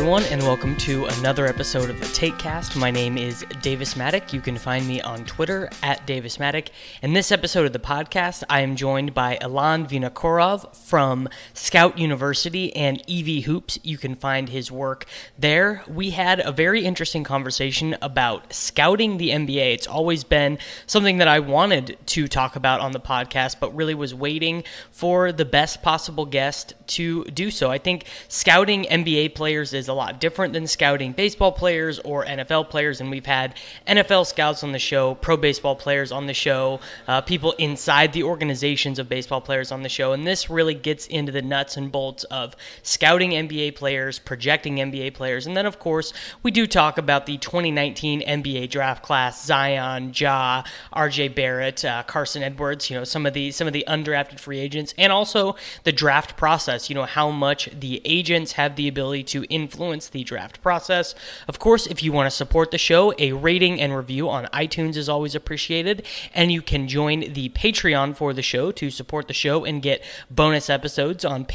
everyone, and welcome to another episode of the TakeCast. My name is Davis Maddock. You can find me on Twitter at Davis Maddock. In this episode of the podcast, I am joined by Ilan Vinokurov from Scout University and EV Hoops. You can find his work there. We had a very interesting conversation about scouting the NBA. It's always been something that I wanted to talk about on the podcast, but really was waiting for the best possible guest to do so. I think scouting NBA players is a lot different than scouting baseball players or NFL players, and we've had NFL scouts on the show, pro baseball players on the show, people inside the organizations of baseball players on the show, and this really gets into the nuts and bolts of scouting NBA players, projecting NBA players, and then of course we do talk about the 2019 NBA draft class: Zion, Ja, RJ Barrett, Carson Edwards, some of the undrafted free agents, and also the draft process, how much the agents have the ability to influence the draft process. Of course, if you want to support the show, a rating and review on iTunes is always appreciated, and you can join the Patreon for the show to support the show and get bonus episodes on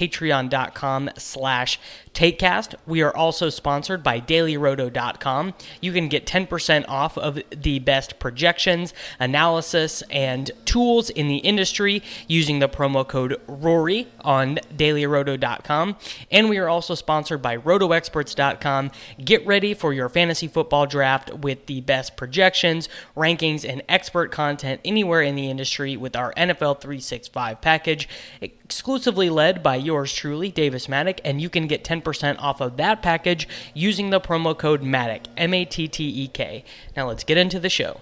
patreon.com/TakeCast. We are also sponsored by dailyroto.com. You can get 10% off of the best projections, analysis, and tools in the industry using the promo code RORY on dailyroto.com. And we are also sponsored by rotoexperts.com. Get ready for your fantasy football draft with the best projections, rankings, and expert content anywhere in the industry with our NFL 365 package, exclusively led by yours truly, Davis Maddock, and you can get 10% off of that package using the promo code MATTEK, M-A-T-T-E-K. Now let's get into the show.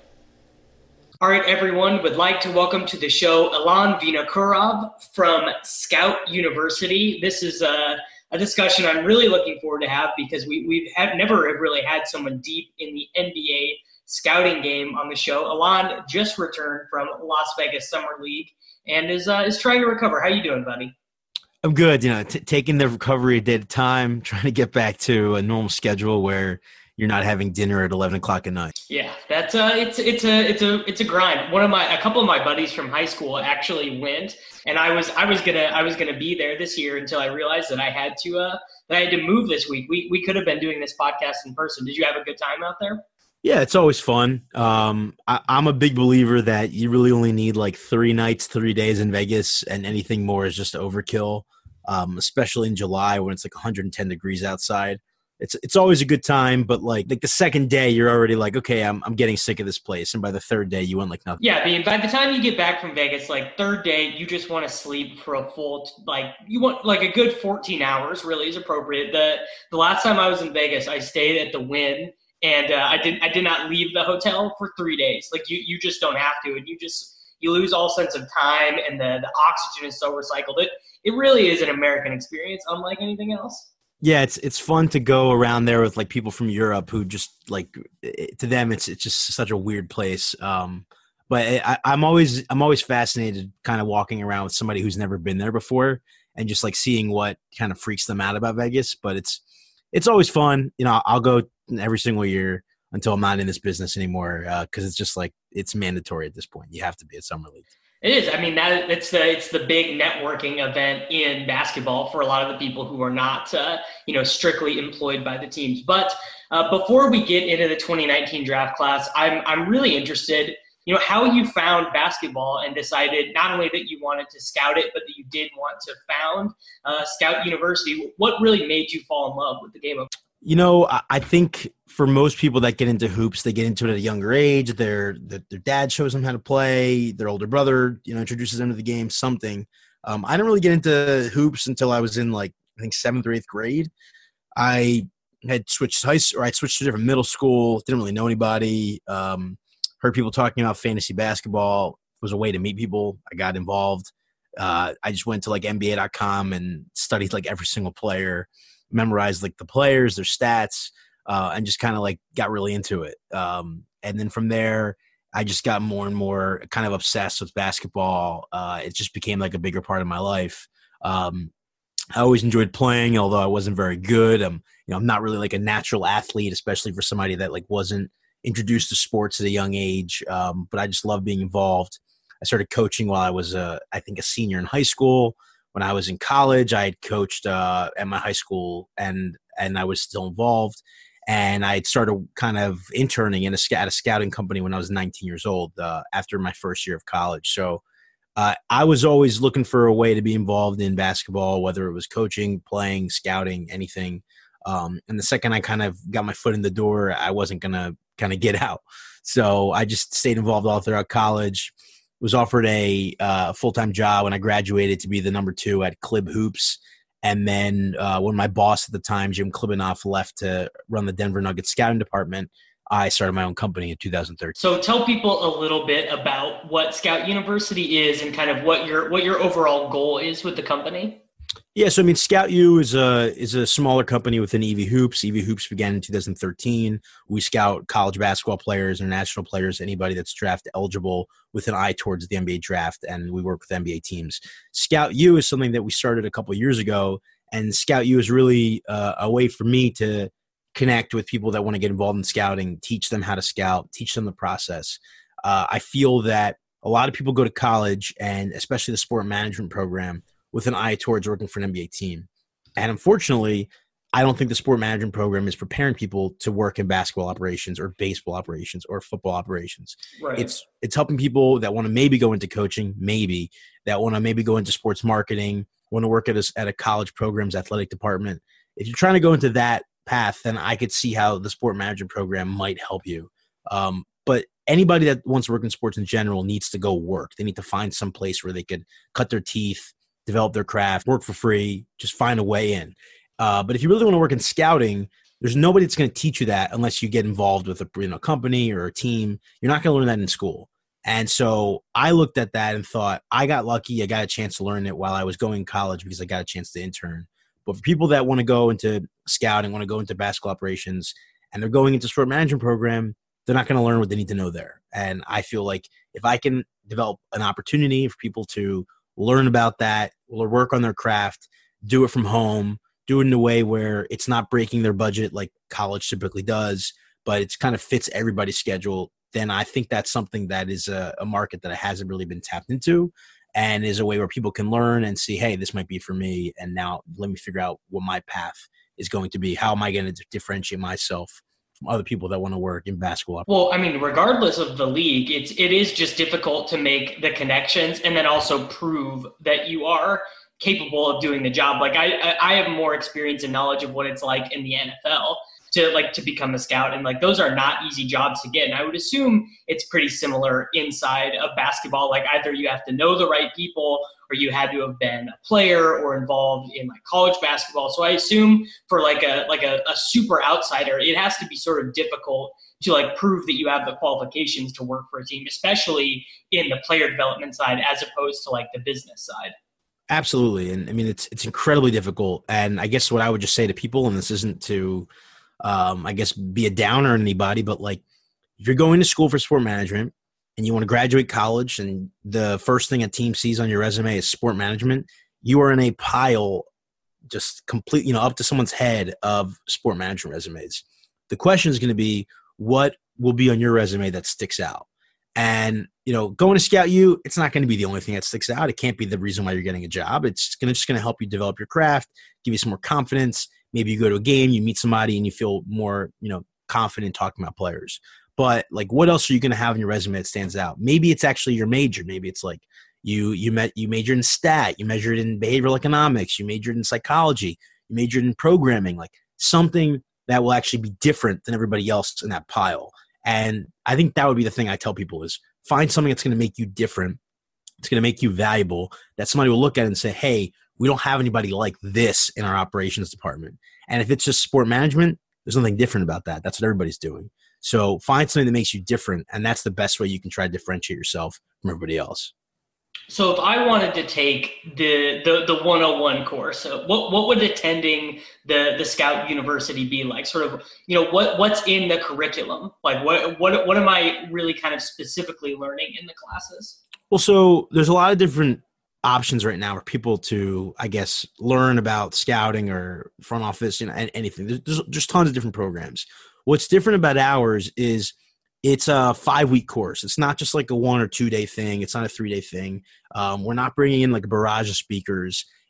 All right, everyone, would like to welcome to the show Ilan Vinokurov from Scout University. This is a discussion I'm really looking forward to have because we've never really had someone deep in the NBA scouting game on the show. Ilan just returned from Las Vegas Summer League and is trying to recover. How you doing, buddy? I'm good. Taking the recovery a day at a time, trying to get back to a normal schedule where you're not having dinner at 11 o'clock at night. Yeah, that's it's a grind. A couple of my buddies from high school actually went, and I was gonna be there this year until I realized that I had to move this week. We could have been doing this podcast in person. Did you have a good time out there? Yeah, it's always fun. I'm a big believer that you really only need like 3 nights, 3 days in Vegas, and anything more is just overkill, especially in July when it's like 110 degrees outside. It's always a good time, but like the second day, you're already like, okay, I'm getting sick of this place. And by the third day, you want like nothing. Yeah, I mean, by the time you get back from Vegas, like third day, you just want to sleep for a full, you want like a good 14 hours really is appropriate. The last time I was in Vegas, I stayed at the Wynn. And I did not leave the hotel for 3 days. Like you just don't have to, and you lose all sense of time, and the oxygen is so recycled. It really is an American experience, unlike anything else. Yeah, it's fun to go around there with like people from Europe who just like to them it's just such a weird place. But I'm always fascinated kind of walking around with somebody who's never been there before and just like seeing what kind of freaks them out about Vegas. But it's always fun. I'll go every single year until I'm not in this business anymore because it's just like it's mandatory at this point. You have to be at Summer League. It is. I mean, it's the big networking event in basketball for a lot of the people who are not strictly employed by the teams. But before we get into the 2019 draft class, I'm really interested, how you found basketball and decided not only that you wanted to scout it, but that you did want to found Scout University. What really made you fall in love with the game of? I think for most people that get into hoops, they get into it at a younger age. Their dad shows them how to play. Their older brother, introduces them to the game, something. I didn't really get into hoops until I was in I think 7th or 8th grade. I had switched I switched to a different middle school. Didn't really know anybody. Heard people talking about fantasy basketball. It was a way to meet people. I got involved. I just went to NBA.com and studied every single player. Memorized the players, their stats, and just kind of got really into it. And then from there, I just got more and more kind of obsessed with basketball. It just became a bigger part of my life. I always enjoyed playing, although I wasn't very good. I'm not really a natural athlete, especially for somebody that wasn't introduced to sports at a young age. But I just love being involved. I started coaching while I was, I think, a senior in high school. when I was in college, I had coached at my high school, and I was still involved. And I had started kind of interning at a scouting company when I was 19 years old after my first year of college. So I was always looking for a way to be involved in basketball, whether it was coaching, playing, scouting, anything. And the second I kind of got my foot in the door, I wasn't going to kind of get out. So I just stayed involved all throughout college, was offered a full-time job when I graduated to be the number 2 at Clib Hoops. And then when my boss at the time, Jim Klibanoff, left to run the Denver Nuggets scouting department, I started my own company in 2013. So tell people a little bit about what Scout University is and kind of what your overall goal is with the company. Yeah, so I mean, Scout U is a smaller company within EV Hoops. EV Hoops began in 2013. We scout college basketball players, international players, anybody that's draft eligible with an eye towards the NBA draft, and we work with NBA teams. Scout U is something that we started a couple of years ago, and Scout U is really a way for me to connect with people that want to get involved in scouting, teach them how to scout, teach them the process. I feel that a lot of people go to college, and especially the sport management program, with an eye towards working for an NBA team. And unfortunately, I don't think the sport management program is preparing people to work in basketball operations or baseball operations or football operations. Right. It's helping people that want to maybe go into coaching, that want to maybe go into sports marketing, want to work at a college program's athletic department. If you're trying to go into that path, then I could see how the sport management program might help you. But anybody that wants to work in sports in general needs to go work. They need to find some place where they could cut their teeth, develop their craft, work for free, just find a way in. But if you really want to work in scouting, there's nobody that's going to teach you that unless you get involved with a company or a team. You're not going to learn that in school. And so I looked at that and thought, I got lucky. I got a chance to learn it while I was going to college because I got a chance to intern. But for people that want to go into scouting, want to go into basketball operations, and they're going into sport management program, they're not going to learn what they need to know there. And I feel like if I can develop an opportunity for people to learn about that, or work on their craft, do it from home, do it in a way where it's not breaking their budget like college typically does, but it's kind of fits everybody's schedule, then I think that's something that is a market that hasn't really been tapped into, and is a way where people can learn and see, hey, this might be for me, and now let me figure out what my path is going to be. How am I going to differentiate myself from other people that want to work in basketball? Well, I mean, regardless of the league, it is just difficult to make the connections and then also prove that you are capable of doing the job. Like I have more experience and knowledge of what it's like in the NFL to become a scout, and like those are not easy jobs to get. And I would assume it's pretty similar inside of basketball. Like either you have to know the right people, or you had to have been a player or involved in like college basketball. So I assume for like a super outsider, it has to be sort of difficult to like prove that you have the qualifications to work for a team, especially in the player development side, as opposed to like the business side. Absolutely. And I mean, it's incredibly difficult. And I guess what I would just say to people, and this isn't to, I guess, be a downer on anybody, but like if you're going to school for sport management and you want to graduate college and the first thing a team sees on your resume is sport management, you are in a pile just complete, up to someone's head of sport management resumes. The question is going to be, what will be on your resume that sticks out? And, going to Scout U, it's not going to be the only thing that sticks out. It can't be the reason why you're getting a job. It's just going to help you develop your craft, give you some more confidence. Maybe you go to a game, you meet somebody, and you feel more, confident talking about players. But like, what else are you going to have in your resume that stands out? Maybe it's actually your major. Maybe it's like you majored in stat, you majored in behavioral economics, you majored in psychology, you majored in programming, like something that will actually be different than everybody else in that pile. And I think that would be the thing I tell people is find something that's going to make you different. It's going to make you valuable, that somebody will look at it and say, hey, we don't have anybody like this in our operations department. And if it's just sport management, there's nothing different about that. That's what everybody's doing. So find something that makes you different, and that's the best way you can try to differentiate yourself from everybody else. So if I wanted to take the 101 course, what would attending the Scout University be like? Sort of, what's in the curriculum? Like what am I really kind of specifically learning in the classes? Well, so there's a lot of different options right now for people to, I guess, learn about scouting or front office, anything. There's tons of different programs. What's different about ours is it's a 5-week course. It's not just like a 1 or 2 day thing. It's not a 3-day thing. We're not bringing in like a barrage of speakers.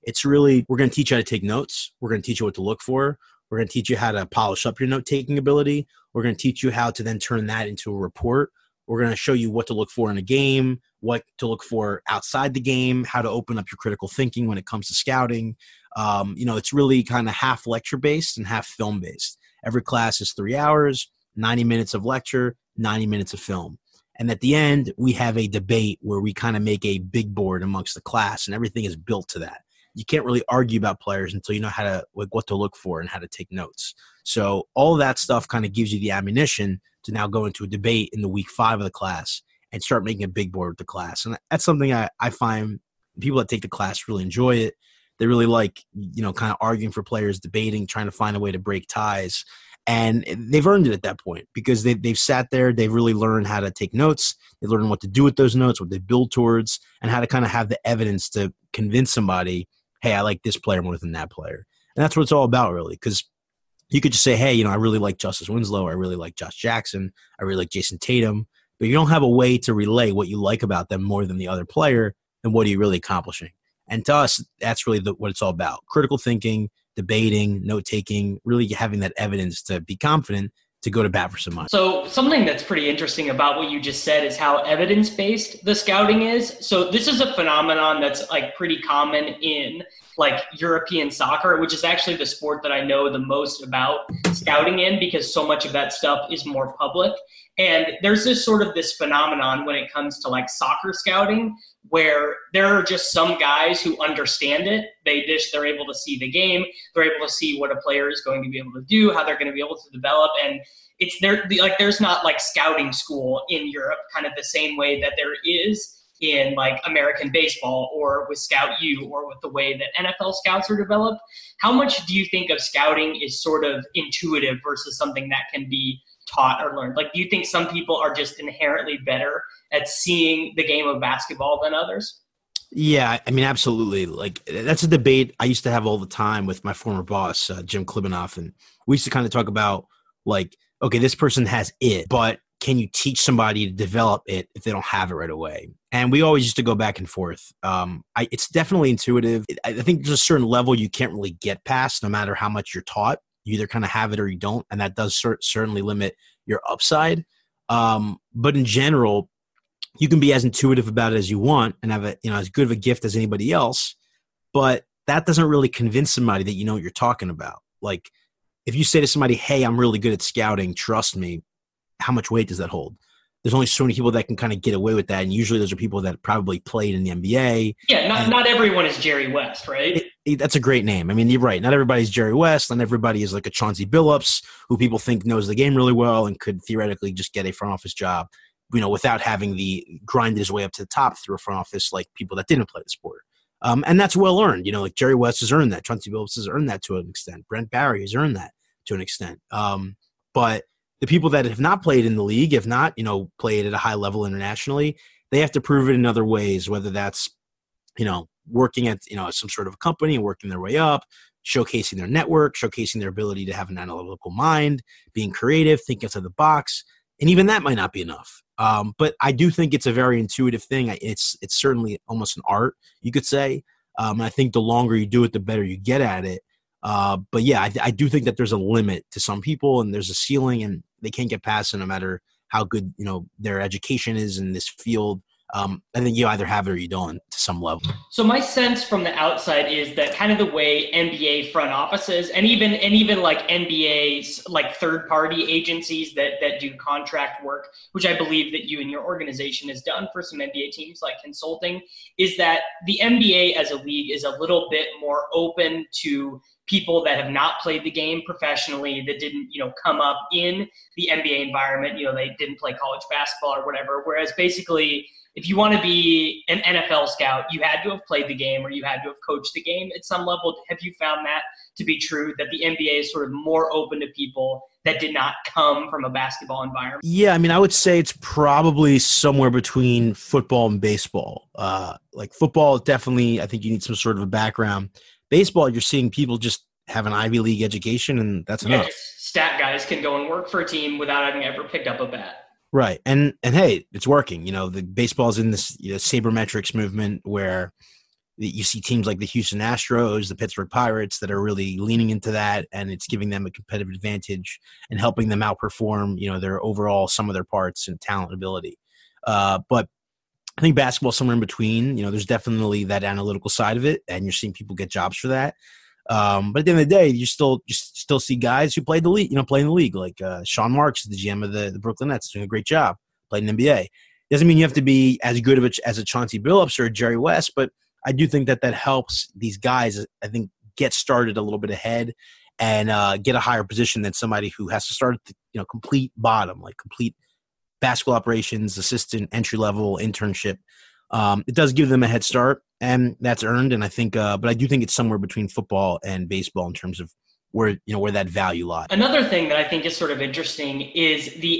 It's really, we're going to teach you how to take notes. We're going to teach you what to look for. We're going to teach you how to polish up your note-taking ability. We're going to teach you how to then turn that into a report. We're going to show you what to look for in a game, what to look for outside the game, how to open up your critical thinking when it comes to scouting. It's really kind of half lecture-based and half film-based. Every class is 3 hours, 90 minutes of lecture, 90 minutes of film. And at the end, we have a debate where we kind of make a big board amongst the class, and everything is built to that. You can't really argue about players until you know how to, like, what to look for and how to take notes. So all of that stuff kind of gives you the ammunition to now go into a debate in the week 5 of the class and start making a big board with the class. And that's something I find people that take the class really enjoy it. They really like, kind of arguing for players, debating, trying to find a way to break ties. And they've earned it at that point because they've sat there. They've really learned how to take notes. They learn what to do with those notes, what they build towards, and how to kind of have the evidence to convince somebody, hey, I like this player more than that player. And that's what it's all about, really, because you could just say, hey, I really like Justice Winslow. I really like Josh Jackson. I really like Jason Tatum. But you don't have a way to relay what you like about them more than the other player, and what are you really accomplishing? And to us, that's really what it's all about. Critical thinking, debating, note-taking, really having that evidence to be confident to go to bat for somebody. So something that's pretty interesting about what you just said is how evidence-based the scouting is. So this is a phenomenon that's like pretty common in like European soccer, which is actually the sport that I know the most about scouting in because so much of that stuff is more public. And there's this phenomenon when it comes to like soccer scouting where there are just some guys who understand it. They're able to see the game. They're able to see what a player is going to be able to do, how they're going to be able to develop. And there's not like scouting school in Europe, kind of the same way that there is in like American baseball or with Scout U or with the way that NFL scouts are developed. How much do you think of scouting is sort of intuitive versus something that can be taught or learned? Like, do you think some people are just inherently better at seeing the game of basketball than others? Yeah, I mean, absolutely. Like, that's a debate I used to have all the time with my former boss, Jim Klibanoff. And we used to kind of talk about, like, okay, this person has it, but can you teach somebody to develop it if they don't have it right away? And we always used to go back and forth. It's definitely intuitive. I think there's a certain level you can't really get past no matter how much you're taught. You either kind of have it or you don't, and that does certainly limit your upside. But in general, you can be as intuitive about it as you want and have as good of a gift as anybody else, but that doesn't really convince somebody that you know what you're talking about. Like, if you say to somebody, hey, I'm really good at scouting, trust me, how much weight does that hold? There's only so many people that can kind of get away with that, and usually those are people that probably played in the NBA. Yeah, not everyone is Jerry West, right? That's a great name. I mean, you're right. Not everybody's Jerry West, and everybody is like a Chauncey Billups, who people think knows the game really well and could theoretically just get a front office job, without having the grinded his way up to the top through a front office like people that didn't play the sport. And that's well earned. Like Jerry West has earned that. Chauncey Billups has earned that to an extent. Brent Barry has earned that to an extent. But the people that have not played in the league, have not, played at a high level internationally, they have to prove it in other ways, whether that's, working at, some sort of a company and working their way up, showcasing their network, showcasing their ability to have an analytical mind, being creative, thinking outside the box. And even that might not be enough. But I do think it's a very intuitive thing. It's certainly almost an art, you could say. And I think the longer you do it, the better you get at it. But yeah, I do think that there's a limit to some people and there's a ceiling and they can't get past it no matter how good, their education is in this field. I think you either have it or you don't to some level. So my sense from the outside is that kind of the way NBA front offices and even like NBA's like third party agencies that do contract work, which I believe that you and your organization has done for some NBA teams like consulting, is that the NBA as a league is a little bit more open to people that have not played the game professionally, that didn't, come up in the NBA environment, they didn't play college basketball or whatever. Whereas basically, if you want to be an NFL scout, you had to have played the game or you had to have coached the game at some level. Have you found that to be true, that the NBA is sort of more open to people that did not come from a basketball environment? Yeah, I mean, I would say it's probably somewhere between football and baseball. Like football, definitely, I think you need some sort of a background. Baseball, you're seeing people just have an Ivy League education, and that's enough. Stat guys can go and work for a team without having ever picked up a bat. Right. And hey, it's working. The baseball's in this sabermetrics movement where, You see teams like the Houston Astros, the Pittsburgh Pirates that are really leaning into that, and it's giving them a competitive advantage and helping them outperform, their overall sum of their parts and talent and ability. But I think basketball somewhere in between. There's definitely that analytical side of it, and you're seeing people get jobs for that. But at the end of the day, you still see guys who played the league, play in the league, like Sean Marks, the GM of the Brooklyn Nets, doing a great job, played in the NBA. Doesn't mean you have to be as good as a Chauncey Billups or a Jerry West, but I do think that helps these guys, I think, get started a little bit ahead and get a higher position than somebody who has to start at the complete bottom, like complete basketball operations, assistant, entry-level, internship. It does give them a head start, and that's earned. And I think, but I do think it's somewhere between football and baseball in terms of where that value lies. Another thing that I think is sort of interesting is the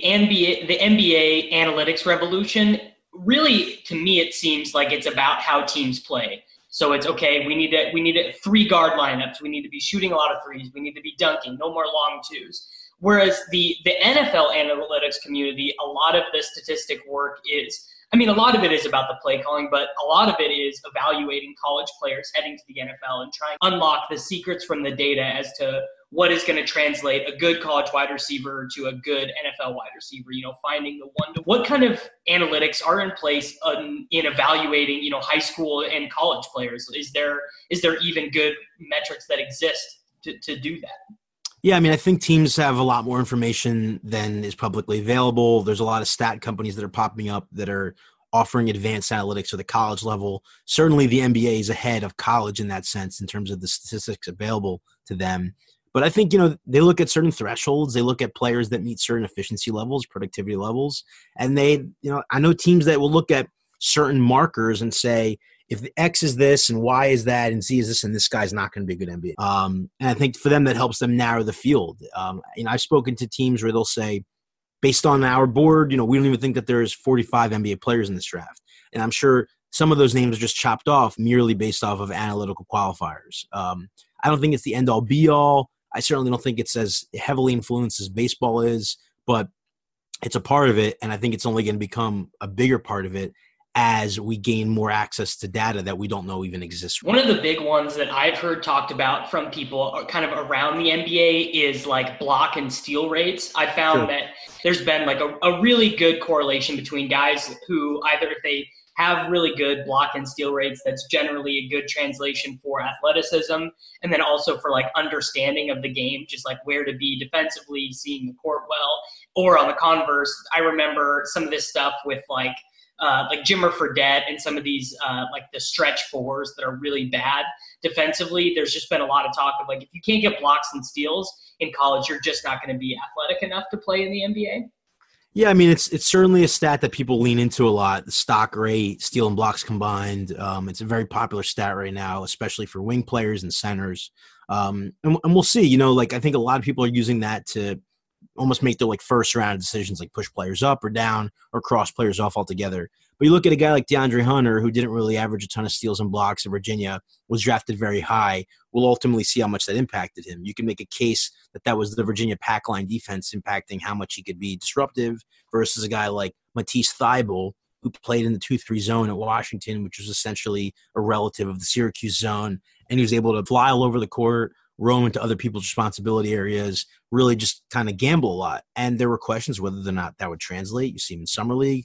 NBA analytics revolution. Really, to me, it seems like it's about how teams play. So it's okay. We need 3 guard lineups. We need to be shooting a lot of threes. We need to be dunking. No more long twos. Whereas the NFL analytics community, a lot of the statistic work is, a lot of it is about the play calling, but a lot of it is evaluating college players heading to the NFL and trying to unlock the secrets from the data as to what is going to translate a good college wide receiver to a good NFL wide receiver, finding the one. What kind of analytics are in place in evaluating, high school and college players? Is there even good metrics that exist to do that? Yeah, I think teams have a lot more information than is publicly available. There's a lot of stat companies that are popping up that are offering advanced analytics at the college level. Certainly the NBA is ahead of college in that sense in terms of the statistics available to them. But I think, they look at certain thresholds. They look at players that meet certain efficiency levels, productivity levels. And I know teams that will look at certain markers and say, if the X is this and Y is that and Z is this, and this guy's not going to be a good NBA. And I think for them, that helps them narrow the field. I've spoken to teams where they'll say, based on our board, we don't even think that there's 45 NBA players in this draft. And I'm sure some of those names are just chopped off merely based off of analytical qualifiers. I don't think it's the end-all, be-all. I certainly don't think it's as heavily influenced as baseball is, but it's a part of it, and I think it's only going to become a bigger part of it as we gain more access to data that we don't know even exists. One of the big ones that I've heard talked about from people kind of around the NBA is like block and steal rates. I found that there's been like a really good correlation between guys who either if they have really good block and steal rates, that's generally a good translation for athleticism, and then also for like understanding of the game, just like where to be defensively, seeing the court well. Or on the converse, I remember some of this stuff with like Jimmer Fredette and some of these like the stretch fours that are really bad defensively. There's just been a lot of talk of like, if you can't get blocks and steals in college, you're just not going to be athletic enough to play in the NBA. Yeah, it's certainly a stat that people lean into a lot. The stock rate, steal and blocks combined. It's a very popular stat right now, especially for wing players and centers. And we'll see. I think a lot of people are using that to almost make their first round decisions, like push players up or down or cross players off altogether. But you look at a guy like DeAndre Hunter, who didn't really average a ton of steals and blocks in Virginia, was drafted very high. We'll ultimately see how much that impacted him. You can make a case that was the Virginia pack line defense impacting how much he could be disruptive versus a guy like Matisse Thybulle, who played in the 2-3 zone at Washington, which was essentially a relative of the Syracuse zone. And he was able to fly all over the court, roam into other people's responsibility areas, really just kind of gamble a lot. And there were questions whether or not that would translate. You see him in Summer League.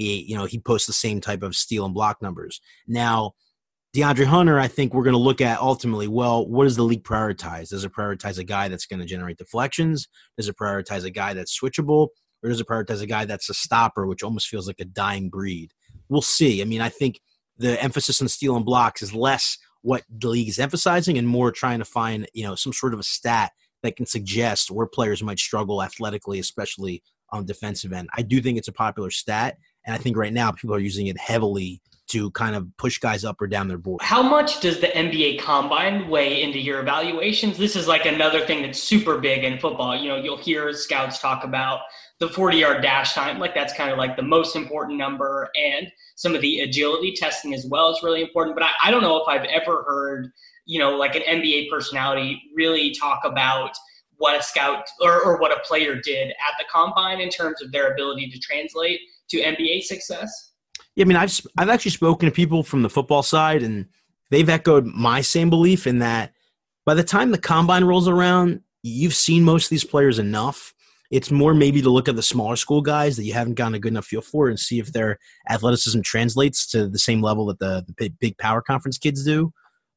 He posts the same type of steal and block numbers. Now, DeAndre Hunter, I think we're going to look at ultimately, well, what does the league prioritize? Does it prioritize a guy that's going to generate deflections? Does it prioritize a guy that's switchable? Or does it prioritize a guy that's a stopper, which almost feels like a dying breed? We'll see. I think the emphasis on steal and blocks is less what the league is emphasizing and more trying to find, some sort of a stat that can suggest where players might struggle athletically, especially on the defensive end. I do think it's a popular stat, and I think right now people are using it heavily to kind of push guys up or down their board. How much does the NBA Combine weigh into your evaluations? This is like another thing that's super big in football. You'll hear scouts talk about the 40-yard dash time, like that's kind of like the most important number, and some of the agility testing as well is really important. But I don't know if I've ever heard, like an NBA personality really talk about what a scout or what a player did at the Combine in terms of their ability to translate to NBA success. Yeah, I've actually spoken to people from the football side, and they've echoed my same belief in that by the time the combine rolls around, you've seen most of these players enough. It's more maybe to look at the smaller school guys that you haven't gotten a good enough feel for and see if their athleticism translates to the same level that the big power conference kids do.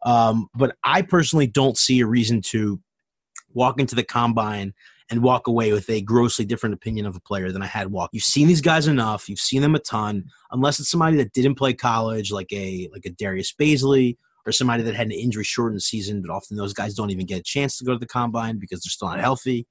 But I personally don't see a reason to walk into the combine and walk away with a grossly different opinion of a player than I had walk. You've seen these guys enough. You've seen them a ton. Unless it's somebody that didn't play college, like a Darius Baisley, or somebody that had an injury-shortened season, but often those guys don't even get a chance to go to the combine because they're still not healthy.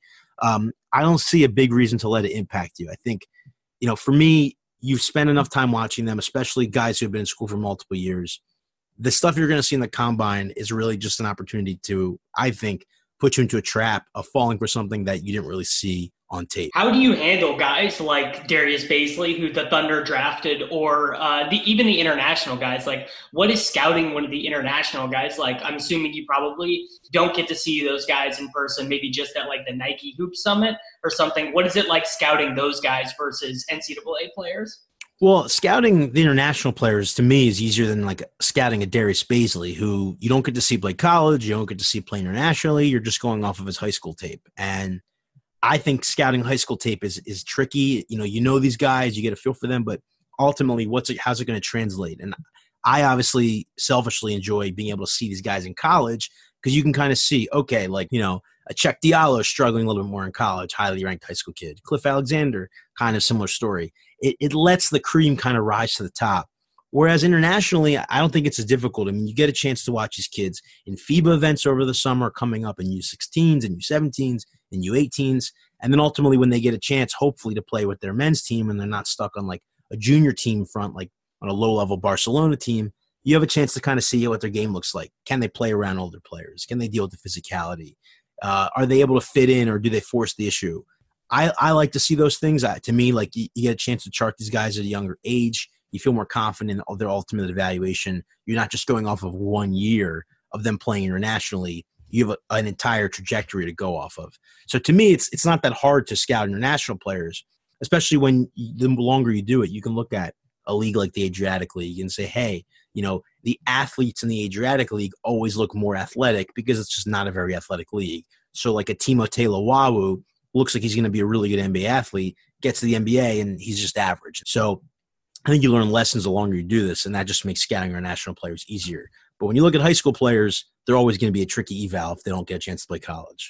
I don't see a big reason to let it impact you. I think, for me, you've spent enough time watching them, especially guys who have been in school for multiple years. The stuff you're going to see in the combine is really just an opportunity to, I think, put you into a trap of falling for something that you didn't really see on tape. How do you handle guys like Darius Baisley, who the Thunder drafted, or even the international guys? Like, what is scouting one of the international guys like? I'm assuming you probably don't get to see those guys in person, maybe just at like the Nike Hoop Summit or something. What is it like scouting those guys versus NCAA players? Well, scouting the international players to me is easier than like scouting a Darius Baisley, who you don't get to see play college, you don't get to see play internationally. You're just going off of his high school tape. And I think scouting high school tape is tricky. You know these guys, you get a feel for them, but ultimately, how's it going to translate? And I obviously selfishly enjoy being able to see these guys in college because you can kind of see, okay, like, a Cheick Diallo is struggling a little bit more in college, highly ranked high school kid. Cliff Alexander, kind of similar story. It lets the cream kind of rise to the top. Whereas internationally, I don't think it's as difficult. I mean, you get a chance to watch these kids in FIBA events over the summer coming up in U16s and U17s and U18s. And then ultimately when they get a chance, hopefully, to play with their men's team and they're not stuck on like a junior team front, like on a low-level Barcelona team, you have a chance to kind of see what their game looks like. Can they play around older players? Can they deal with the physicality? Are they able to fit in or do they force the issue? I like to see those things. To me, like you get a chance to chart these guys at a younger age. You feel more confident in their ultimate evaluation. You're not just going off of 1 year of them playing internationally. You have an entire trajectory to go off of. So to me, it's not that hard to scout international players, especially when the longer you do it, you can look at a league like the Adriatic League and say, hey, the athletes in the Adriatic League always look more athletic because it's just not a very athletic league. So like a Timothé Luwawu looks like he's going to be a really good NBA athlete, gets to the NBA, and he's just average. So I think you learn lessons the longer you do this, and that just makes scouting international players easier. But when you look at high school players, they're always going to be a tricky eval if they don't get a chance to play college.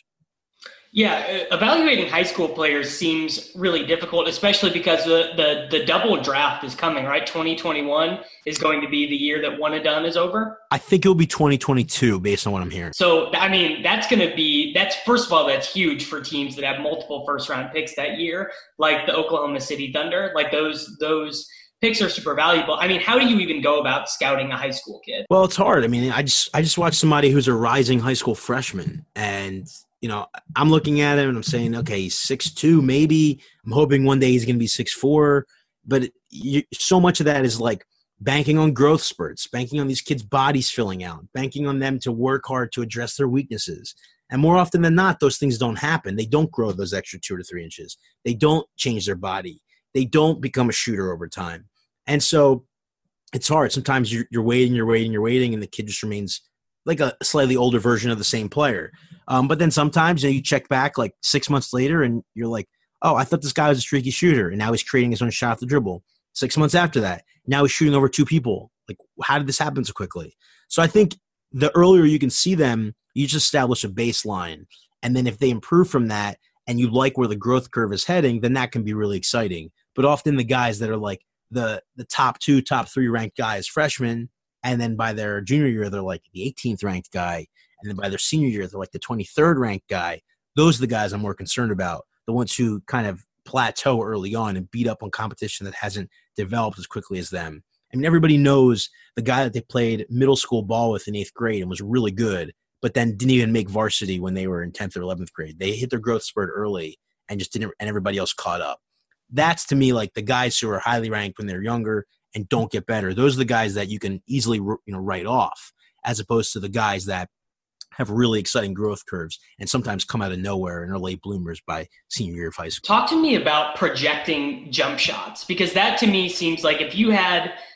Yeah, evaluating high school players seems really difficult, especially because the double draft is coming, right? 2021 is going to be the year that one and done is over. I think it'll be 2022 based on what I'm hearing. So, I mean, that's first of all, that's huge for teams that have multiple first-round picks that year, like the Oklahoma City Thunder. Like those picks are super valuable. I mean, how do you even go about scouting a high school kid? Well, it's hard. I mean, I just watched somebody who's a rising high school freshman, and I'm looking at him and I'm saying, okay, he's 6'2", maybe. I'm hoping one day he's going to be 6'4", but so much of that is like banking on growth spurts, banking on these kids' bodies filling out, banking on them to work hard to address their weaknesses. And more often than not, those things don't happen. They don't grow those extra 2 to 3 inches. They don't change their body. They don't become a shooter over time. And so it's hard. Sometimes you're waiting, and the kid just remains like a slightly older version of the same player. But then sometimes you check back like 6 months later and you're like, oh, I thought this guy was a streaky shooter, and now he's creating his own shot off the dribble. 6 months after that, now he's shooting over 2 people. Like, how did this happen so quickly? So I think the earlier you can see them, you just establish a baseline. And then if they improve from that and you like where the growth curve is heading, then that can be really exciting. But often the guys that are like the top 2, top 3 ranked guys, freshmen, and then by their junior year, they're like the 18th ranked guy. And then by their senior year, they're like the 23rd ranked guy. Those are the guys I'm more concerned about, the ones who kind of plateau early on and beat up on competition that hasn't developed as quickly as them. I mean, everybody knows the guy that they played middle school ball with in 8th grade and was really good, but then didn't even make varsity when they were in 10th or 11th grade. They hit their growth spurt early and just didn't, and everybody else caught up. That's, to me, like the guys who are highly ranked when they're younger and don't get better. Those are the guys that you can easily, write off, as opposed to the guys that have really exciting growth curves and sometimes come out of nowhere and are late bloomers by senior year of high school. Talk to me about projecting jump shots, because that to me seems like if you had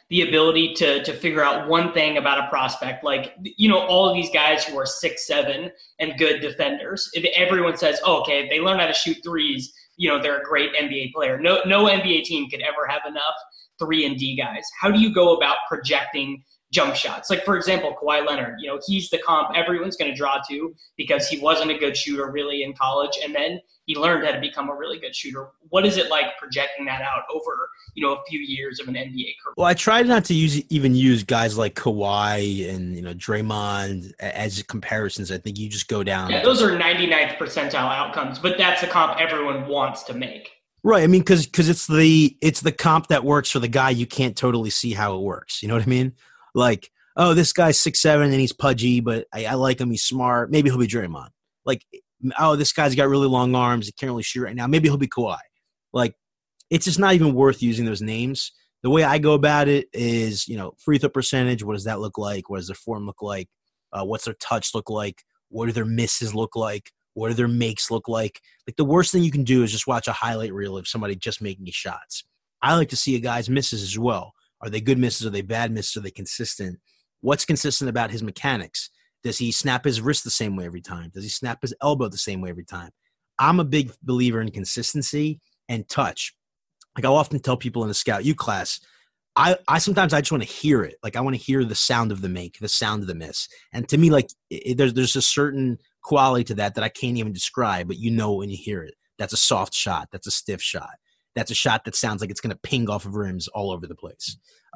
the ability to figure out one thing about a prospect. Like, all of these guys who are 6'7" and good defenders, if everyone says, oh, okay, if they learn how to shoot threes, they're a great NBA player. No NBA team could ever have enough 3 and D guys. How do you go about projecting jump shots? Like, for example, Kawhi Leonard, he's the comp everyone's going to draw to because he wasn't a good shooter really in college, and then he learned how to become a really good shooter. What is it like projecting that out over, a few years of an NBA career? Well, I tried not to use guys like Kawhi and, Draymond as comparisons. I think you just go down. Yeah, those are 99th percentile outcomes, but that's a comp everyone wants to make. Right. I mean, because it's the comp that works for the guy you can't totally see how it works. You know what I mean? Like, oh, this guy's 6'7" and he's pudgy, but I like him. He's smart. Maybe he'll be Draymond. Like, oh, this guy's got really long arms. He can't really shoot right now. Maybe he'll be Kawhi. Like, it's just not even worth using those names. The way I go about it is, free throw percentage. What does that look like? What does their form look like? What's their touch look like? What do their misses look like? What do their makes look like? Like, the worst thing you can do is just watch a highlight reel of somebody just making his shots. I like to see a guy's misses as well. Are they good misses? Are they bad misses? Are they consistent? What's consistent about his mechanics? Does he snap his wrist the same way every time? Does he snap his elbow the same way every time? I'm a big believer in consistency and touch. Like, I'll often tell people in the Scout U class, I sometimes I just want to hear it. Like, I want to hear the sound of the make, the sound of the miss. And to me, like, there's a certain quality to that I can't even describe, but when you hear it. That's a soft shot. That's a stiff shot. That's a shot that sounds like it's going to ping off of rims all over the place.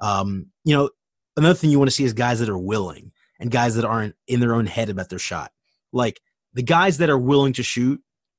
Another thing you want to see is guys that are willing and guys that aren't in their own head about their shot. Like, the guys that are willing to shoot,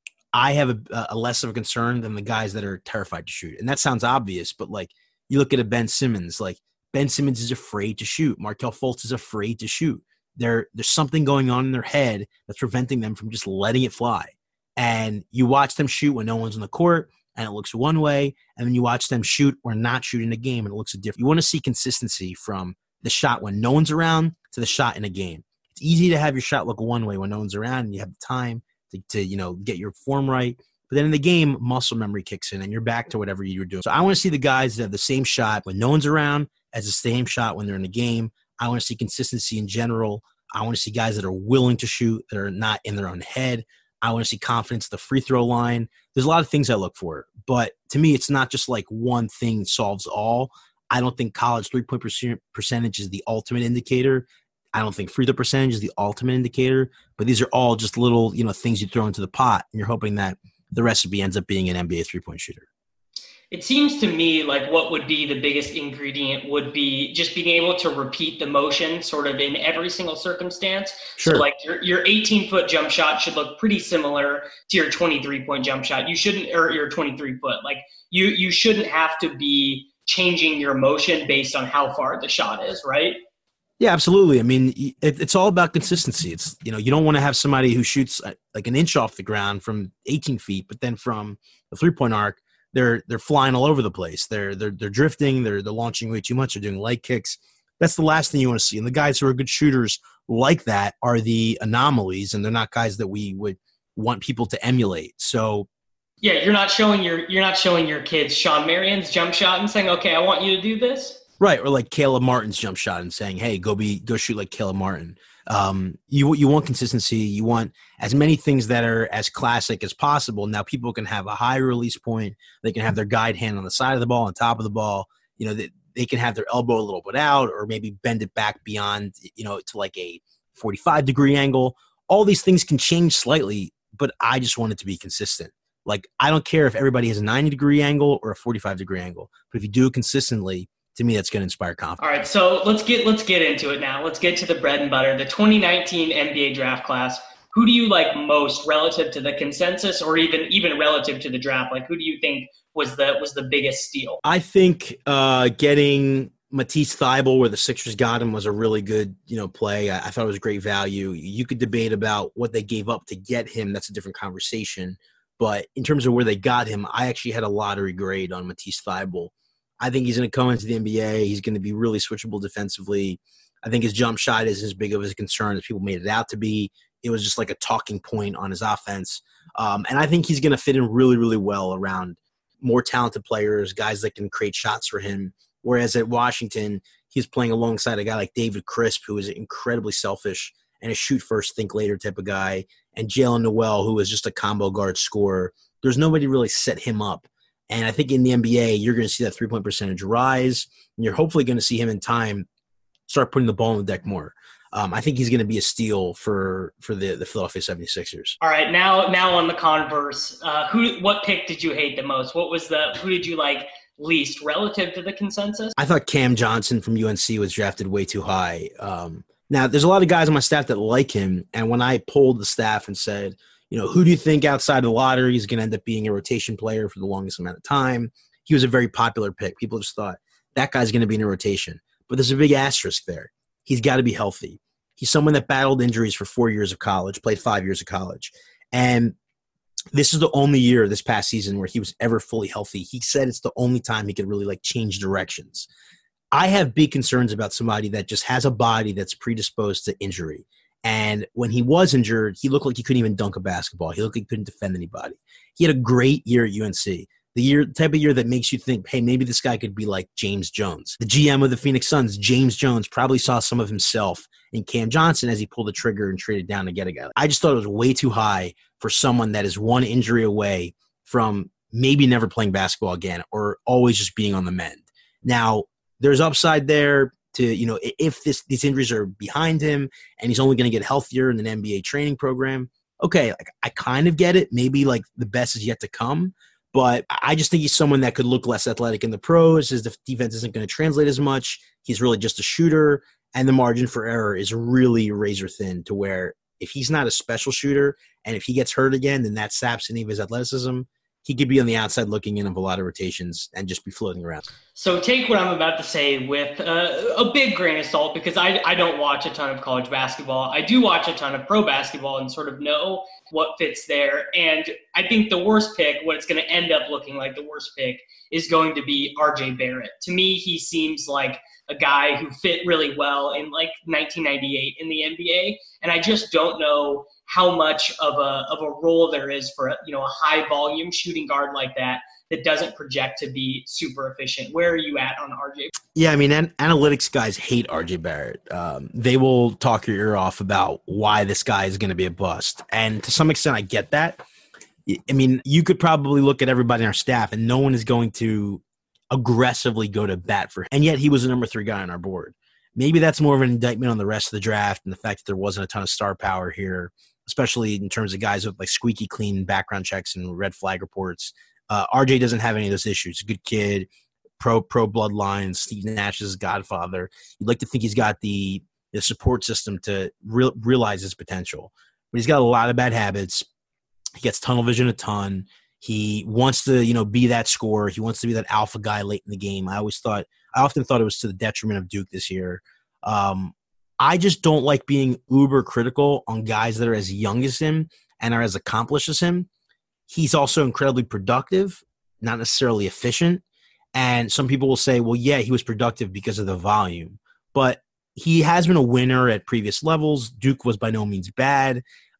I have a less of a concern than the guys that are terrified to shoot. And that sounds obvious, but like, you look at a Ben Simmons, like Ben Simmons is afraid to shoot. Markelle Fultz is afraid to shoot. There's something going on in their head that's preventing them from just letting it fly. And you watch them shoot when no one's on the court and it looks one way, and then you watch them shoot or not shoot in a game and it looks different. You want to see consistency from the shot when no one's around to the shot in a game. It's easy to have your shot look one way when no one's around and you have the time to get your form right. But then in the game, muscle memory kicks in and you're back to whatever you were doing. So I want to see the guys that have the same shot when no one's around as the same shot when they're in the game. I want to see consistency in general. I want to see guys that are willing to shoot, that are not in their own head. I want to see confidence at the free throw line. There's a lot of things I look for. But to me, it's not just like one thing solves all. I don't think college three-point percentage is the ultimate indicator. I don't think free throw percentage is the ultimate indicator. But these are all just little, things you throw into the pot, and you're hoping that the recipe ends up being an NBA three-point shooter. It seems to me like what would be the biggest ingredient would be just being able to repeat the motion sort of in every single circumstance. Sure. So like your 18-foot jump shot should look pretty similar to your 23-point jump shot. You shouldn't, or your 23-foot. Like you shouldn't have to be changing your motion based on how far the shot is, right? Yeah, absolutely. I mean, it's all about consistency. It's, you don't want to have somebody who shoots like an inch off the ground from 18 feet, but then from the three-point arc, they're flying all over the place. They're drifting. They're launching way too much. They're doing leg kicks. That's the last thing you want to see. And the guys who are good shooters like that are the anomalies, and they're not guys that we would want people to emulate. So, yeah, you're not showing your kids Sean Marion's jump shot and saying, "Okay, I want you to do this." Right, or like Caleb Martin's jump shot and saying, "Hey, go shoot like Caleb Martin." You want consistency. You want as many things that are as classic as possible. Now, people can have a high release point. They can have their guide hand on the side of the ball, on top of the ball. They can have their elbow a little bit out, or maybe bend it back beyond, to like a 45-degree angle. All these things can change slightly, but I just want it to be consistent. Like, I don't care if everybody has a 90-degree angle or a 45-degree angle, but if you do it consistently, to me, that's going to inspire confidence. All right, so let's get into it now. Let's get to the bread and butter, the 2019 NBA draft class. Who do you like most relative to the consensus, or even relative to the draft? Like, who do you think was the biggest steal? I think getting Matisse Thybulle, where the Sixers got him, was a really good play. I thought it was great value. You could debate about what they gave up to get him. That's a different conversation. But in terms of where they got him, I actually had a lottery grade on Matisse Thybulle. I think he's going to come into the NBA. He's going to be really switchable defensively. I think his jump shot is as big of a concern as people made it out to be. It was just like a talking point on his offense. And I think he's going to fit in really, really well around more talented players, guys that can create shots for him. Whereas at Washington, he's playing alongside a guy like David Crisp, who is incredibly selfish and a shoot first, think later type of guy, and Jalen Noel, who is just a combo guard scorer. There's nobody really set him up. And I think in the NBA, you're going to see that three-point percentage rise, and you're hopefully going to see him in time start putting the ball on the deck more. I think he's going to be a steal for the Philadelphia 76ers. All right, now on the converse, what pick did you hate the most? Who did you like least relative to the consensus? I thought Cam Johnson from UNC was drafted way too high. Now, there's a lot of guys on my staff that like him, and when I polled the staff and said, who do you think outside the lottery is going to end up being a rotation player for the longest amount of time, he was a very popular pick. People just thought, that guy's going to be in a rotation. But there's a big asterisk there. He's got to be healthy. He's someone that battled injuries for 4 years of college, played 5 years of college. And this is the only year this past season where he was ever fully healthy. He said it's the only time he could really change directions. I have big concerns about somebody that just has a body that's predisposed to injury. And when he was injured, he looked like he couldn't even dunk a basketball. He looked like he couldn't defend anybody. He had a great year at UNC. The type of year that makes you think, hey, maybe this guy could be like James Jones. The GM of the Phoenix Suns, James Jones, probably saw some of himself in Cam Johnson as he pulled the trigger and traded down to get a guy. I just thought it was way too high for someone that is one injury away from maybe never playing basketball again or always just being on the mend. Now, there's upside there to, if these injuries are behind him and he's only going to get healthier in an NBA training program. Okay, I kind of get it. Maybe the best is yet to come. But I just think he's someone that could look less athletic in the pros. His defense isn't going to translate as much. He's really just a shooter. And the margin for error is really razor thin to where if he's not a special shooter and if he gets hurt again, then that saps any of his athleticism. He could be on the outside looking in of a lot of rotations and just be floating around. So take what I'm about to say with a big grain of salt, because I don't watch a ton of college basketball. I do watch a ton of pro basketball and sort of know what fits there. And I think the worst pick, what it's going to end up looking like the worst pick, is going to be RJ Barrett. To me, he seems like a guy who fit really well in 1998 in the NBA. And I just don't know how much of a role there is for a high volume shooting guard like that doesn't project to be super efficient. Where are you at on RJ? Yeah, I mean, analytics guys hate RJ Barrett. They will talk your ear off about why this guy is going to be a bust. And to some extent, I get that. I mean, you could probably look at everybody on our staff and no one is going to aggressively go to bat for him. And yet he was the number 3 guy on our board. Maybe that's more of an indictment on the rest of the draft and the fact that there wasn't a ton of star power here, especially in terms of guys with squeaky clean background checks and red flag reports. RJ doesn't have any of those issues. Good kid, pro bloodline, Steve Nash's godfather. You'd like to think he's got the support system to realize his potential. But he's got a lot of bad habits. He gets tunnel vision a ton. He wants to, be that scorer. He wants to be that alpha guy late in the game. I often thought it was to the detriment of Duke this year. I just don't like being uber critical on guys that are as young as him and are as accomplished as him. He's also incredibly productive, not necessarily efficient. And some people will say, well, yeah, he was productive because of the volume. But he has been a winner at previous levels. Duke was by no means bad.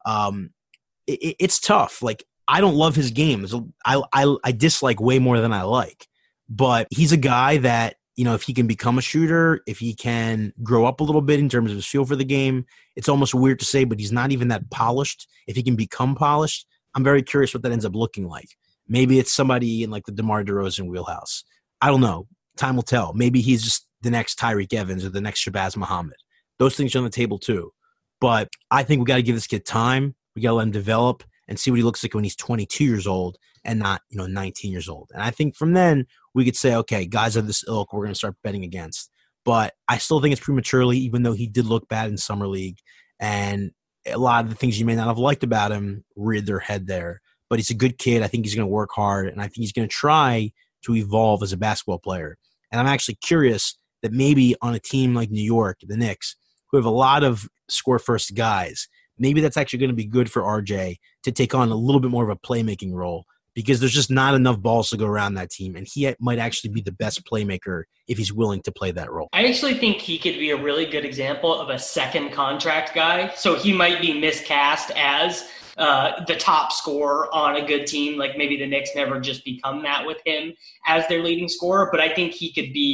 It's tough. I don't love his game. I dislike way more than I like. But he's a guy that, if he can become a shooter, if he can grow up a little bit in terms of his feel for the game, it's almost weird to say, but he's not even that polished. If he can become polished, I'm very curious what that ends up looking like. Maybe it's somebody in the DeMar DeRozan wheelhouse. I don't know. Time will tell. Maybe he's just the next Tyreek Evans or the next Shabazz Muhammad. Those things are on the table too. But I think we got to give this kid time. We got to let him develop and see what he looks like when he's 22 years old and not, 19 years old. And I think from then we could say, okay, guys of this ilk, we're going to start betting against. But I still think it's prematurely, even though he did look bad in Summer League. And a lot of the things you may not have liked about him reared their head there. But he's a good kid. I think he's going to work hard. And I think he's going to try to evolve as a basketball player. And I'm actually curious that maybe on a team like New York, the Knicks, who have a lot of score-first guys, maybe that's actually going to be good for RJ to take on a little bit more of a playmaking role because there's just not enough balls to go around that team. And he might actually be the best playmaker if he's willing to play that role. I actually think he could be a really good example of a second contract guy. So he might be miscast as the top scorer on a good team. Maybe the Knicks never just become that with him as their leading scorer. But I think he could be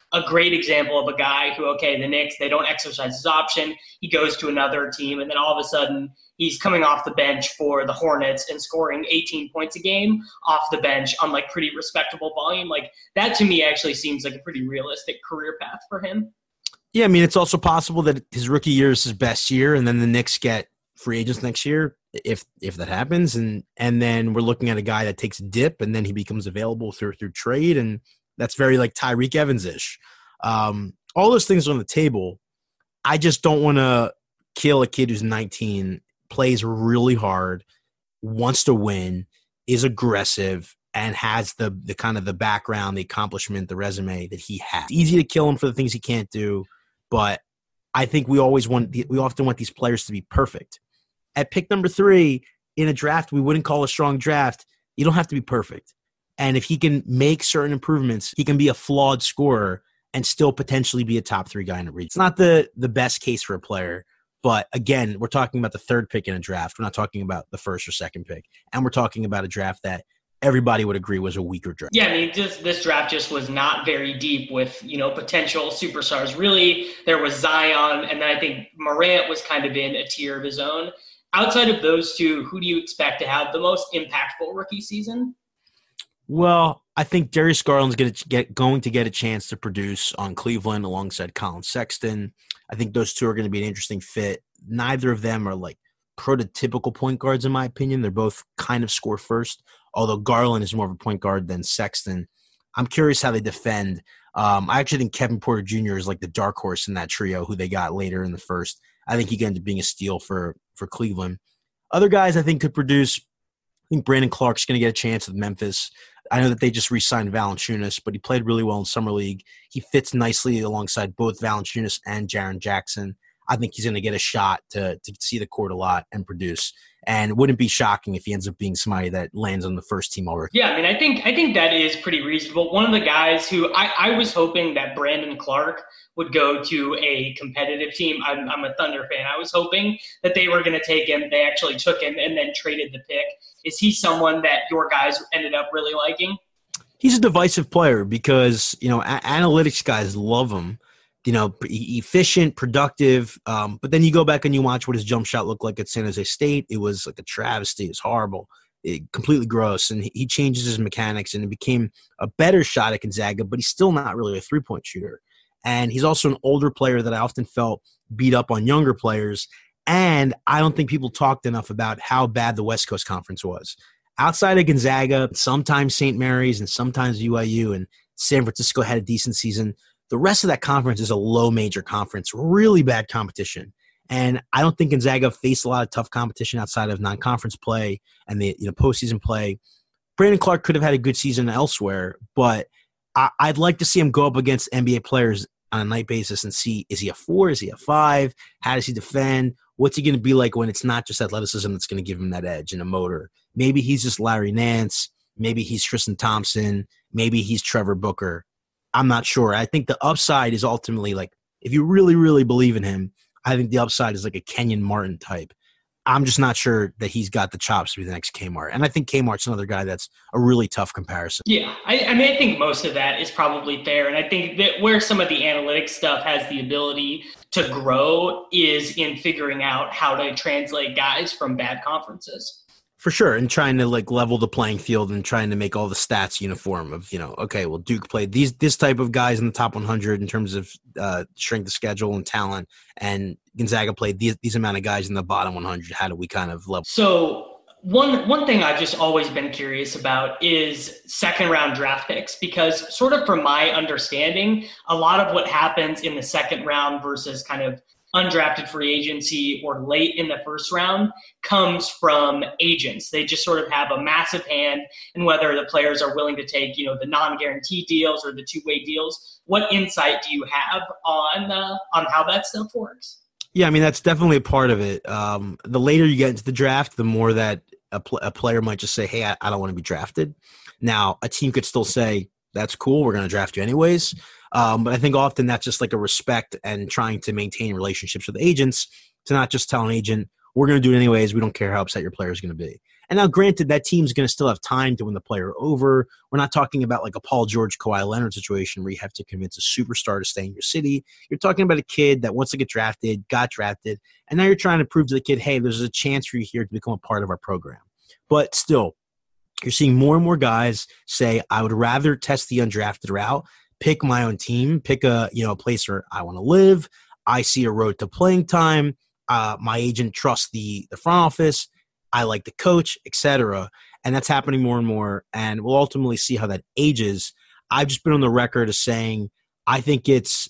a great example of a guy who, okay, the Knicks, they don't exercise his option. He goes to another team, and then all of a sudden he's coming off the bench for the Hornets and scoring 18 points a game off the bench on like pretty respectable volume. Like that to me actually seems like a pretty realistic career path for him. Yeah, I mean, it's also possible that his rookie year is his best year, and then the Knicks get free agents next year, if that happens, and then we're looking at a guy that takes a dip, and then he becomes available through trade, and that's very like Tyreek Evans-ish. All those things are on the table. I just don't want to kill a kid who's 19, plays really hard, wants to win, is aggressive, and has the kind of the background, the accomplishment, the resume that he has. It's easy to kill him for the things he can't do, but I think we often want these players to be perfect. At pick number 3 in a draft we wouldn't call a strong draft, you don't have to be perfect. And if he can make certain improvements, he can be a flawed scorer and still potentially be a top 3 guy in the league. It's not the best case for a player, but again, we're talking about the 3rd pick in a draft. We're not talking about the 1st or 2nd pick. And we're talking about a draft that everybody would agree was a weaker draft. Yeah, I mean, this draft just was not very deep with, potential superstars. Really, there was Zion, and then I think Morant was kind of in a tier of his own. Outside of those two, who do you expect to have the most impactful rookie season? Well, I think Darius Garland's going to get a chance to produce on Cleveland alongside Colin Sexton. I think those two are going to be an interesting fit. Neither of them are like prototypical point guards, in my opinion. They're both kind of score first, although Garland is more of a point guard than Sexton. I'm curious how they defend. I actually think Kevin Porter Jr. is like the dark horse in that trio who they got later in the first. I think he could end up being a steal for Cleveland. Other guys I think could produce. I think Brandon Clark's going to get a chance with Memphis. I know that they just re-signed Valanciunas, but he played really well in Summer League. He fits nicely alongside both Valanciunas and Jaren Jackson. I think he's going to get a shot to see the court a lot and produce. And it wouldn't be shocking if he ends up being somebody that lands on the first team already. Yeah, I mean, I think that is pretty reasonable. One of the guys who I was hoping that Brandon Clark would go to a competitive team. I'm a Thunder fan. I was hoping that they were going to take him. They actually took him and then traded the pick. Is he someone that your guys ended up really liking? He's a divisive player because, analytics guys love him. Efficient, productive. But then you go back and you watch what his jump shot looked like at San Jose State. It was like a travesty. It was horrible. Completely gross. And he changes his mechanics and it became a better shot at Gonzaga, but he's still not really a three-point shooter. And he's also an older player that I often felt beat up on younger players. And I don't think people talked enough about how bad the West Coast Conference was. Outside of Gonzaga, sometimes St. Mary's and sometimes UIU and San Francisco had a decent season. The rest of that conference is a low major conference, really bad competition. And I don't think Gonzaga faced a lot of tough competition outside of non-conference play and the postseason play. Brandon Clark could have had a good season elsewhere, but I'd like to see him go up against NBA players on a night basis and see, is he a 4? Is he a 5? How does he defend? What's he going to be like when it's not just athleticism that's going to give him that edge and a motor? Maybe he's just Larry Nance. Maybe he's Tristan Thompson. Maybe he's Trevor Booker. I'm not sure. I think the upside is ultimately like, if you really, really believe in him, I think the upside is like a Kenyon Martin type. I'm just not sure that he's got the chops to be the next Kmart. And I think Kmart's another guy that's a really tough comparison. Yeah, I mean, I think most of that is probably fair. And I think that where some of the analytics stuff has the ability to grow is in figuring out how to translate guys from bad conferences. For sure, and trying to like level the playing field and trying to make all the stats uniform of, okay, well, Duke played this type of guys in the top 100 in terms of strength of schedule and talent, and Gonzaga played these amount of guys in the bottom 100. How do we kind of level? So one thing I've just always been curious about is second round draft picks, because sort of from my understanding, a lot of what happens in the second round versus kind of undrafted free agency or late in the first round comes from agents. They just sort of have a massive hand in whether the players are willing to take, the non-guaranteed deals or the two-way deals. What insight do you have on how that stuff works? Yeah, I mean, that's definitely a part of it. The later you get into the draft, the more that a player might just say, hey, I don't want to be drafted. Now, a team could still say, that's cool, we're going to draft you anyways. But I think often that's just like a respect and trying to maintain relationships with agents to not just tell an agent, we're going to do it anyways. We don't care how upset your player is going to be. And now, granted, that team's going to still have time to win the player over. We're not talking about like a Paul George, Kawhi Leonard situation where you have to convince a superstar to stay in your city. You're talking about a kid that wants to get drafted, got drafted, and now you're trying to prove to the kid, hey, there's a chance for you here to become a part of our program. But still, you're seeing more and more guys say, I would rather test the undrafted route, pick my own team, pick a place where I want to live. I see a road to playing time. My agent trusts the front office. I like the coach, etc. And that's happening more and more. And we'll ultimately see how that ages. I've just been on the record as saying I think it's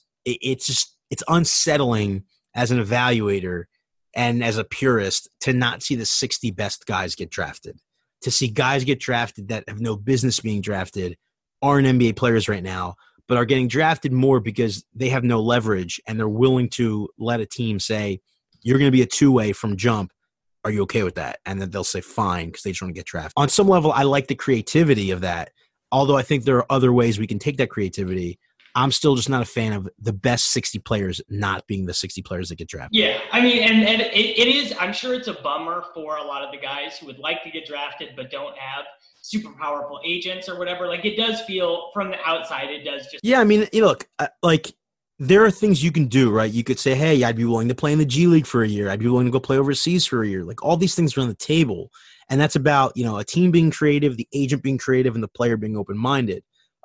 unsettling as an evaluator and as a purist to not see the 60 best guys get drafted. To see guys get drafted that have no business being drafted, aren't NBA players right now, but are getting drafted more because they have no leverage and they're willing to let a team say, you're going to be a two-way from jump. Are you okay with that? And then they'll say fine because they just want to get drafted. On some level, I like the creativity of that. Although I think there are other ways we can take that creativity. I'm still just not a fan of the best 60 players not being the 60 players that get drafted. Yeah, I mean, and it is, I'm sure it's a bummer for a lot of the guys who would like to get drafted but don't have super powerful agents or whatever. Like, it does feel, from the outside, it does just... Yeah, I mean, look, like, there are things you can do, right? You could say, hey, I'd be willing to play in the G League for a year. I'd be willing to go play overseas for a year. Like, all these things are on the table. And that's about, a team being creative, the agent being creative, and the player being open-minded.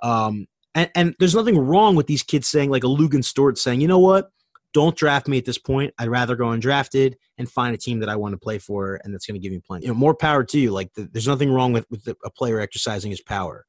And there's nothing wrong with these kids saying, like a Lugan Stort saying, you know what? Don't draft me at this point. I'd rather go undrafted and find a team that I want to play for and that's going to give me plenty. More power to you. Like, there's nothing wrong with a player exercising his power.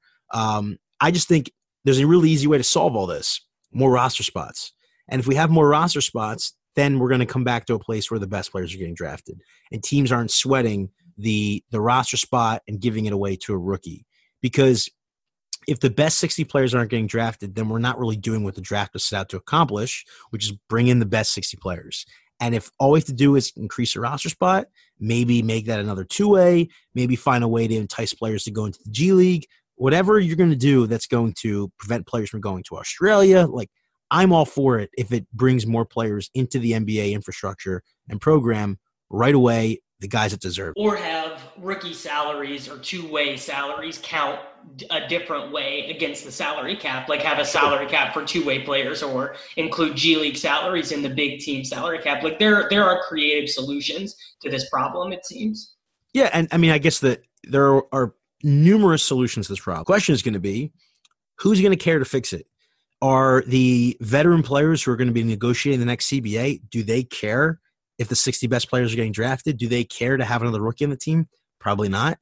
I just think there's a really easy way to solve all this. More roster spots. And if we have more roster spots, then we're going to come back to a place where the best players are getting drafted. And teams aren't sweating the roster spot and giving it away to a rookie. Because if the best 60 players aren't getting drafted, then we're not really doing what the draft was set out to accomplish, which is bring in the best 60 players. And if all we have to do is increase a roster spot, maybe make that another two-way, maybe find a way to entice players to go into the G League, whatever you're going to do that's going to prevent players from going to Australia, like, I'm all for it if it brings more players into the NBA infrastructure and program right away, the guys that deserve it. Or have rookie salaries or two-way salaries count a different way against the salary cap, like have a salary cap for two-way players or include G League salaries in the big team salary cap. Like, there are creative solutions to this problem, it seems. Yeah, and I mean, I guess that there are numerous solutions to this problem. The question is going to be, who's going to care to fix it? Are the veteran players who are going to be negotiating the next CBA, do they care if the 60 best players are getting drafted? Do they care to have another rookie on the team? Probably not.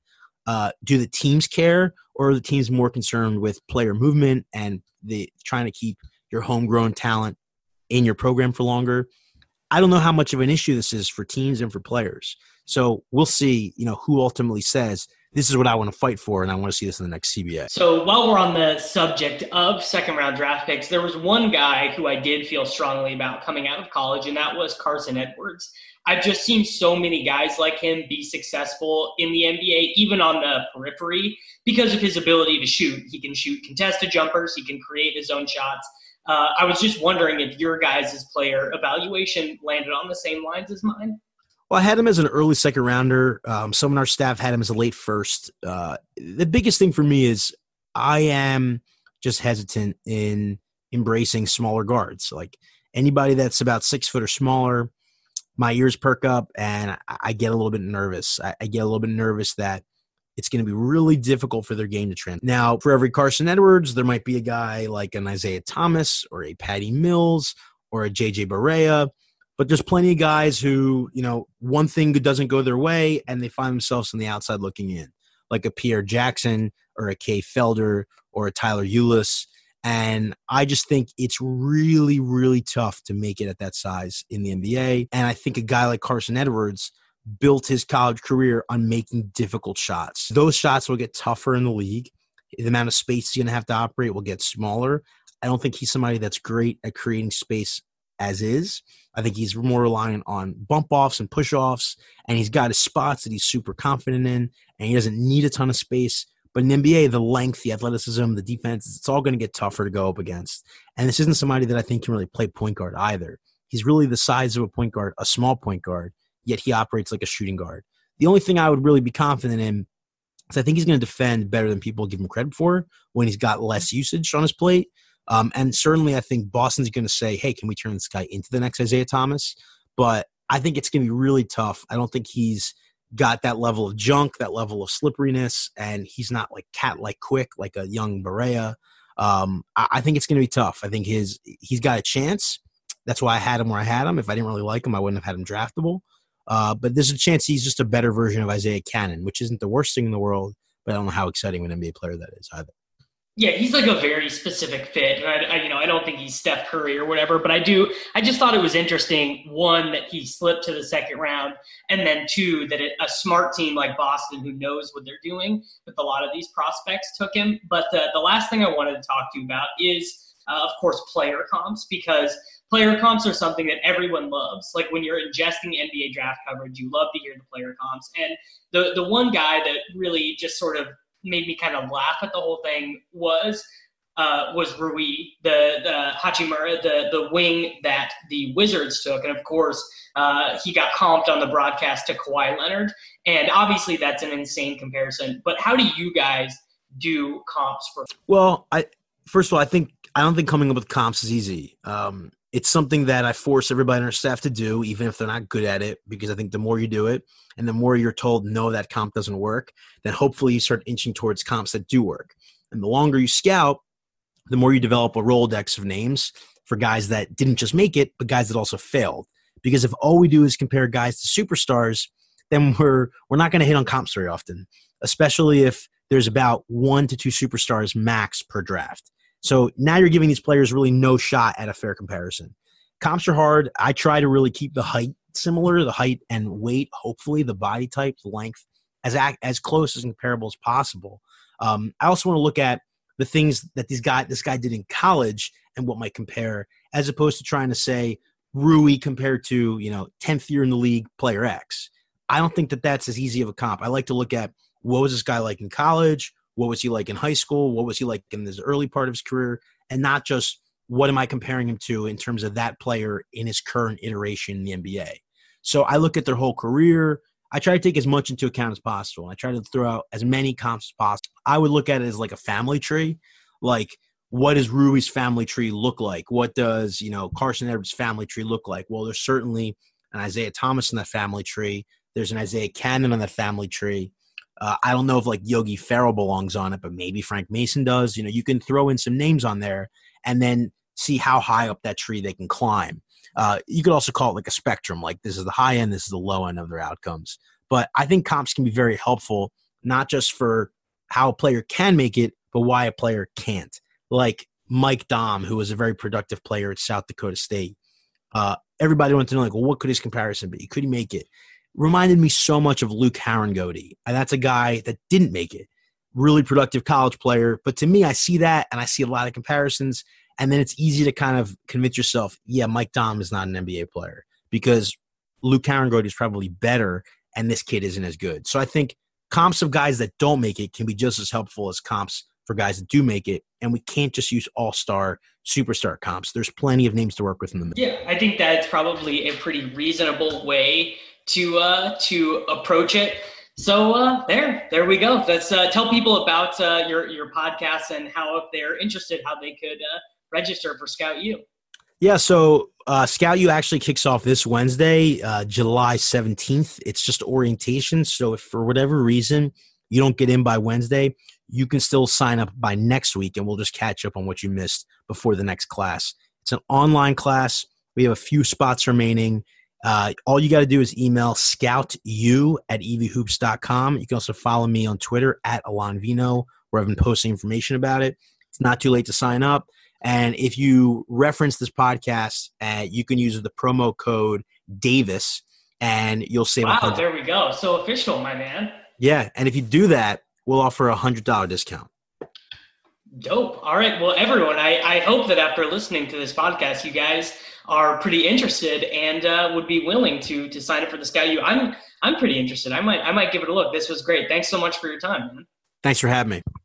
Do the teams care, or are the teams more concerned with player movement and trying to keep your homegrown talent in your program for longer? I don't know how much of an issue this is for teams and for players. So we'll see, who ultimately says, this is what I want to fight for, and I want to see this in the next CBA. So while we're on the subject of second-round draft picks, there was one guy who I did feel strongly about coming out of college, and that was Carson Edwards. I've just seen so many guys like him be successful in the NBA, even on the periphery, because of his ability to shoot. He can shoot contested jumpers. He can create his own shots. I was just wondering if your guys' player evaluation landed on the same lines as mine. Well, I had him as an early second rounder. Some on our staff had him as a late first. The biggest thing for me is I am just hesitant in embracing smaller guards. Like, anybody that's about 6 foot or smaller, my ears perk up and I get a little bit nervous. I get a little bit nervous that it's going to be really difficult for their game to trend. Now, for every Carson Edwards, there might be a guy like an Isaiah Thomas or a Patty Mills or a JJ Barea. But there's plenty of guys who, one thing doesn't go their way and they find themselves on the outside looking in, like a Pierre Jackson or a Kay Felder or a Tyler Ulis. And I just think it's really, really tough to make it at that size in the NBA. And I think a guy like Carson Edwards built his college career on making difficult shots. Those shots will get tougher in the league. The amount of space he's going to have to operate will get smaller. I don't think he's somebody that's great at creating space as is. I think he's more reliant on bump-offs and push-offs, and he's got his spots that he's super confident in, and he doesn't need a ton of space. But in the NBA, the length, the athleticism, the defense, it's all going to get tougher to go up against. And this isn't somebody that I think can really play point guard either. He's really the size of a point guard, a small point guard, yet he operates like a shooting guard. The only thing I would really be confident in is I think he's going to defend better than people give him credit for when he's got less usage on his plate. And certainly I think Boston's going to say, hey, can we turn this guy into the next Isaiah Thomas? But I think it's going to be really tough. I don't think he's got that level of junk, that level of slipperiness, and he's not like cat-like quick like a young Barea. I think it's going to be tough. I think he's got a chance. That's why I had him where I had him. If I didn't really like him, I wouldn't have had him draftable. But there's a chance he's just a better version of Isaiah Cannon, which isn't the worst thing in the world, but I don't know how exciting of an NBA player that is either. Yeah, he's like a very specific fit. I don't think he's Steph Curry or whatever, but I just thought it was interesting, one, that he slipped to the second round, and then two, that a smart team like Boston who knows what they're doing with a lot of these prospects took him. But the last thing I wanted to talk to you about is, of course, player comps, because player comps are something that everyone loves. Like when you're ingesting NBA draft coverage, you love to hear the player comps. And the one guy that really just sort of made me kind of laugh at the whole thing was Rui, the Hachimura, the wing that the Wizards took. And of course, he got comped on the broadcast to Kawhi Leonard. And obviously that's an insane comparison. But how do you guys do comps for? Well, first of all, I don't think coming up with comps is easy. It's something that I force everybody on our staff to do, even if they're not good at it, because I think the more you do it and the more you're told, no, that comp doesn't work, then hopefully you start inching towards comps that do work. And the longer you scout, the more you develop a Rolodex of names for guys that didn't just make it, but guys that also failed. Because if all we do is compare guys to superstars, then we're not going to hit on comps very often, especially if there's about 1 to 2 superstars max per draft. So now you're giving these players really no shot at a fair comparison. Comps are hard. I try to really keep the height similar, the height and weight, hopefully the body type, the length, as close as comparable as possible. I also want to look at the things that this guy did in college and what might compare, as opposed to trying to say Rui compared to 10th year in the league player X. I don't think that that's as easy of a comp. I like to look at what was this guy like in college, what was he like in high school, what was he like in this early part of his career, and not just what am I comparing him to in terms of that player in his current iteration in the NBA. So I look at their whole career. I try to take as much into account as possible. I try to throw out as many comps as possible. I would look at it as like a family tree. Like, what does Rui's family tree look like? What does, Carson Edwards' family tree look like? Well, there's certainly an Isaiah Thomas in that family tree. There's an Isaiah Cannon on that family tree. I don't know if like Yogi Ferrell belongs on it, but maybe Frank Mason does. You can throw in some names on there and then see how high up that tree they can climb. You could also call it like a spectrum, like this is the high end, this is the low end of their outcomes. But I think comps can be very helpful, not just for how a player can make it, but why a player can't. Like Mike Dahm, who was a very productive player at South Dakota State. Everybody wanted to know, like, well, what could his comparison be? Could he make it? Reminded me so much of Luke Harangody. And that's a guy that didn't make it. Really productive college player. But to me, I see that, and I see a lot of comparisons. And then it's easy to kind of convince yourself, yeah, Mike Dahm is not an NBA player because Luke Harangody is probably better, and this kid isn't as good. So I think comps of guys that don't make it can be just as helpful as comps for guys that do make it. And we can't just use all-star, superstar comps. There's plenty of names to work with in the middle. Yeah, I think that's probably a pretty reasonable way to approach it. So there we go. Let's tell people about your podcast and how, if they're interested, how they could register for Scout U. Yeah, so Scout U actually kicks off this Wednesday, July 17th. It's just orientation. So if for whatever reason you don't get in by Wednesday, you can still sign up by next week, and we'll just catch up on what you missed before the next class. It's an online class. We have a few spots remaining. All you got to do is email scoutu@evhoops.com. You can also follow me on Twitter @AlanVino, where I've been posting information about it. It's not too late to sign up. And if you reference this podcast, you can use the promo code Davis, and you'll save $100. There we go. So official, my man. Yeah, and if you do that, we'll offer a $100 discount. Dope. All right. Well, everyone, I hope that after listening to this podcast, you guys are pretty interested and would be willing to sign up for the Scout U. I'm pretty interested. I might give it a look. This was great. Thanks so much for your time, man. Thanks for having me.